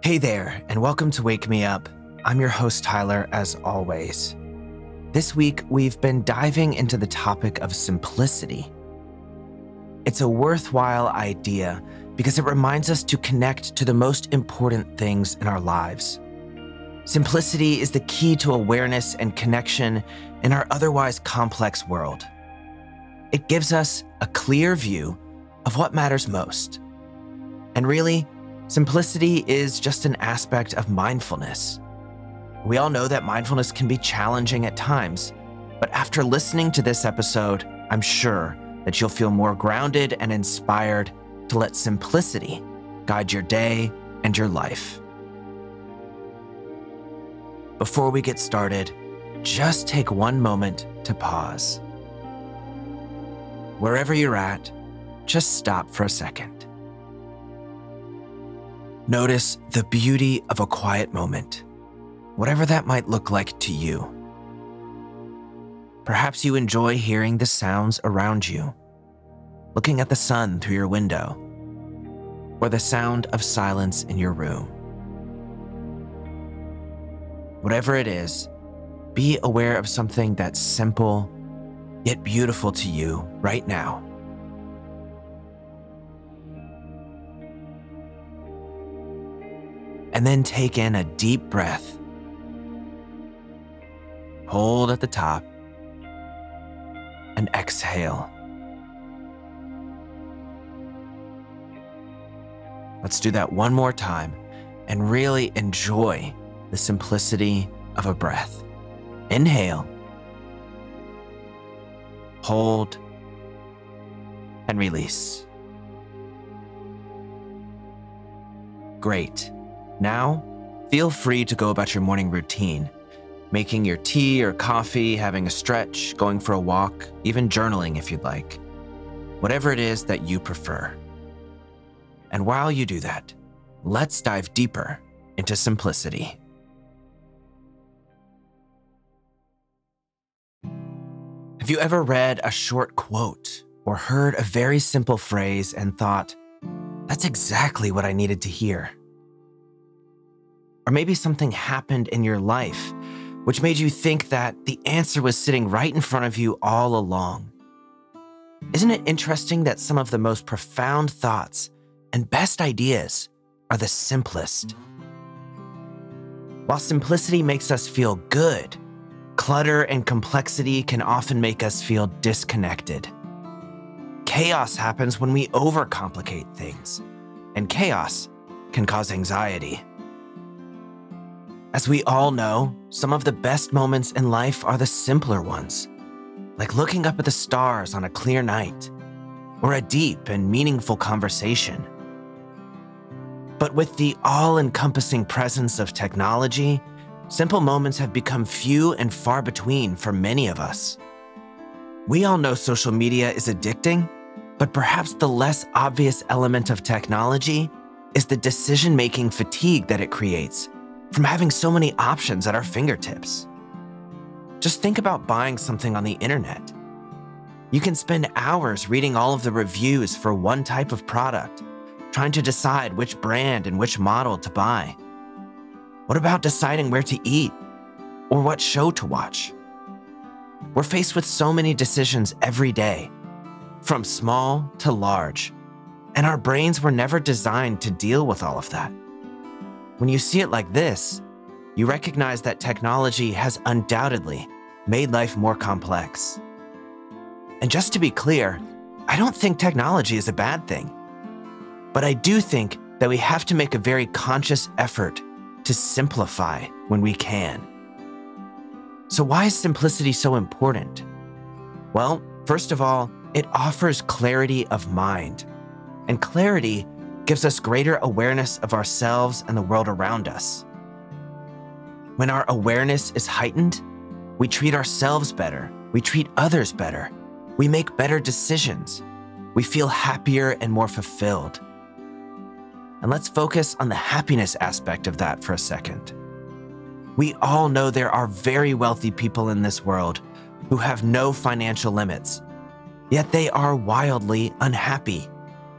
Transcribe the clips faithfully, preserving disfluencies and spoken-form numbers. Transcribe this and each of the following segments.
Hey there, and welcome to Wake Me Up. I'm your host, Tyler, as always. This week, we've been diving into the topic of simplicity. It's a worthwhile idea because it reminds us to connect to the most important things in our lives. Simplicity is the key to awareness and connection in our otherwise complex world. It gives us a clear view of what matters most. And really, simplicity is just an aspect of mindfulness. We all know that mindfulness can be challenging at times, but after listening to this episode, I'm sure that you'll feel more grounded and inspired to let simplicity guide your day and your life. Before we get started, just take one moment to pause. Wherever you're at, just stop for a second. Notice the beauty of a quiet moment, whatever that might look like to you. Perhaps you enjoy hearing the sounds around you, looking at the sun through your window, or the sound of silence in your room. Whatever it is, be aware of something that's simple yet beautiful to you right now. And then take in a deep breath. Hold at the top and exhale. Let's do that one more time and really enjoy the simplicity of a breath. Inhale, hold, and release. Great. Now, feel free to go about your morning routine, making your tea or coffee, having a stretch, going for a walk, even journaling if you'd like. Whatever it is that you prefer. And while you do that, let's dive deeper into simplicity. Have you ever read a short quote or heard a very simple phrase and thought, that's exactly what I needed to hear? Or maybe something happened in your life which made you think that the answer was sitting right in front of you all along. Isn't it interesting that some of the most profound thoughts and best ideas are the simplest? While simplicity makes us feel good, clutter and complexity can often make us feel disconnected. Chaos happens when we overcomplicate things, and chaos can cause anxiety. As we all know, some of the best moments in life are the simpler ones, like looking up at the stars on a clear night, or a deep and meaningful conversation. But with the all-encompassing presence of technology, simple moments have become few and far between for many of us. We all know social media is addicting, but perhaps the less obvious element of technology is the decision-making fatigue that it creates from having so many options at our fingertips. Just think about buying something on the internet. You can spend hours reading all of the reviews for one type of product, trying to decide which brand and which model to buy. What about deciding where to eat or what show to watch? We're faced with so many decisions every day, from small to large, and our brains were never designed to deal with all of that. When you see it like this, you recognize that technology has undoubtedly made life more complex. And just to be clear, I don't think technology is a bad thing, but I do think that we have to make a very conscious effort to simplify when we can. So why is simplicity so important? Well, first of all, it offers clarity of mind, and clarity gives us greater awareness of ourselves and the world around us. When our awareness is heightened, we treat ourselves better, we treat others better, we make better decisions, we feel happier and more fulfilled. And let's focus on the happiness aspect of that for a second. We all know there are very wealthy people in this world who have no financial limits, yet they are wildly unhappy.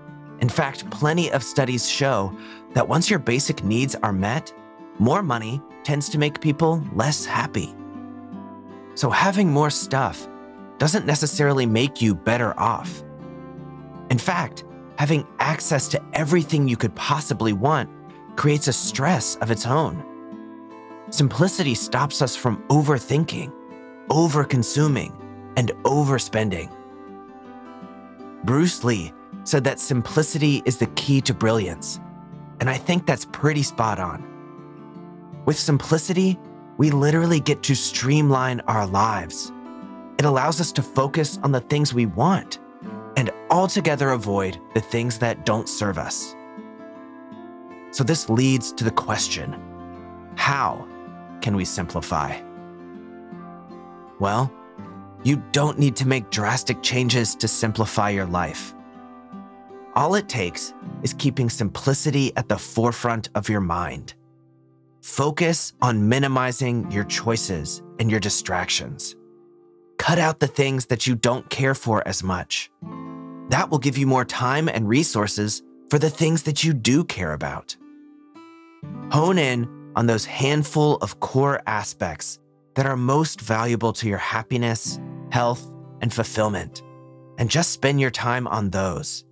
In fact, plenty of studies show that once your basic needs are met, more money tends to make people less happy. So having more stuff doesn't necessarily make you better off. In fact, having access to everything you could possibly want creates a stress of its own. Simplicity stops us from overthinking, over-consuming, and overspending. Bruce Lee said that simplicity is the key to brilliance, and I think that's pretty spot on. With simplicity, we literally get to streamline our lives. It allows us to focus on the things we want and altogether avoid the things that don't serve us. So this leads to the question, how can we simplify? Well, you don't need to make drastic changes to simplify your life. All it takes is keeping simplicity at the forefront of your mind. Focus on minimizing your choices and your distractions. Cut out the things that you don't care for as much. That will give you more time and resources for the things that you do care about. Hone in on those handful of core aspects that are most valuable to your happiness, health, and fulfillment, and just spend your time on those.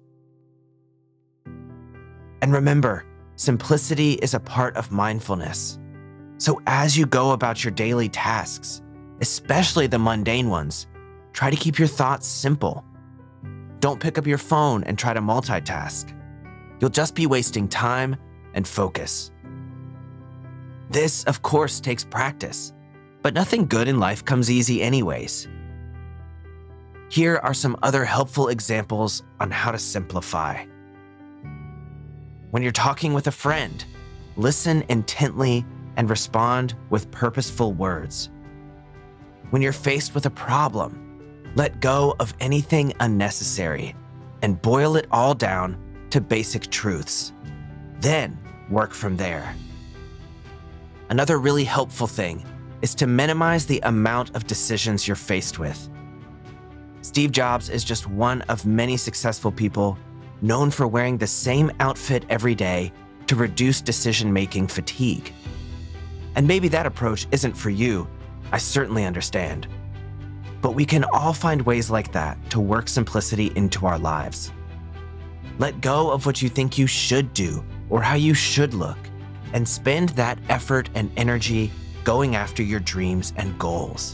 And remember, simplicity is a part of mindfulness. So as you go about your daily tasks, especially the mundane ones, try to keep your thoughts simple. Don't pick up your phone and try to multitask. You'll just be wasting time and focus. This, of course, takes practice, but nothing good in life comes easy anyways. Here are some other helpful examples on how to simplify. When you're talking with a friend, listen intently and respond with purposeful words. When you're faced with a problem, let go of anything unnecessary and boil it all down to basic truths. Then work from there. Another really helpful thing is to minimize the amount of decisions you're faced with. Steve Jobs is just one of many successful people known for wearing the same outfit every day to reduce decision-making fatigue. And maybe that approach isn't for you, I certainly understand. But we can all find ways like that to work simplicity into our lives. Let go of what you think you should do or how you should look, and spend that effort and energy going after your dreams and goals.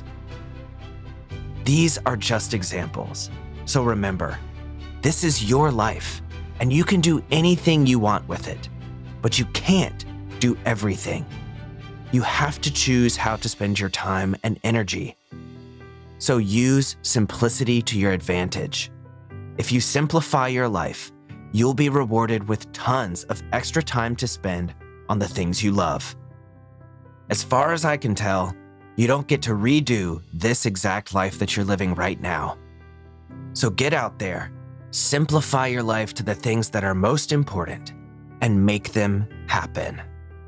These are just examples, so remember, this is your life, and you can do anything you want with it, but you can't do everything. You have to choose how to spend your time and energy. So use simplicity to your advantage. If you simplify your life, you'll be rewarded with tons of extra time to spend on the things you love. As far as I can tell, you don't get to redo this exact life that you're living right now. So get out there, simplify your life to the things that are most important, and make them happen.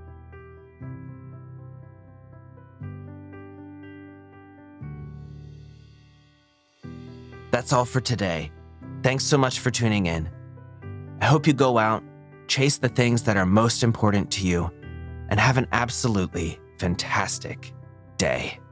That's all for today. Thanks so much for tuning in. I hope you go out, chase the things that are most important to you, and have an absolutely fantastic day.